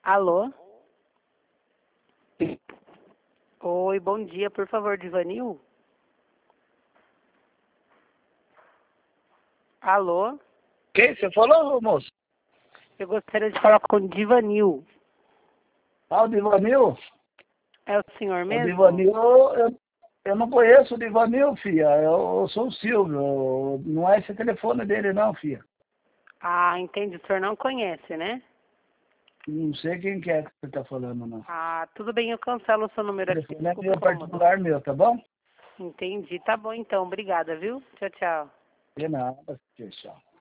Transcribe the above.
Alô? Oi, bom dia, por favor, Divanil? Alô? Quem? Você falou, moço? Eu gostaria de falar com o Divanil. Ah, o Divanil? É o senhor O mesmo? Divanil, eu não conheço o Divanil, filha. Eu sou o Silvio. Não é esse telefone dele, não, filha. Ah, entendi. O senhor não conhece, né? Não sei quem que é que você está falando, não. Ah, tudo bem, eu cancelo o seu O número aqui. telefone é Desculpa meu incomodar. particular meu, tá bom? Entendi. Tá bom então. Obrigada, viu? Tchau, tchau. De nada, tchau.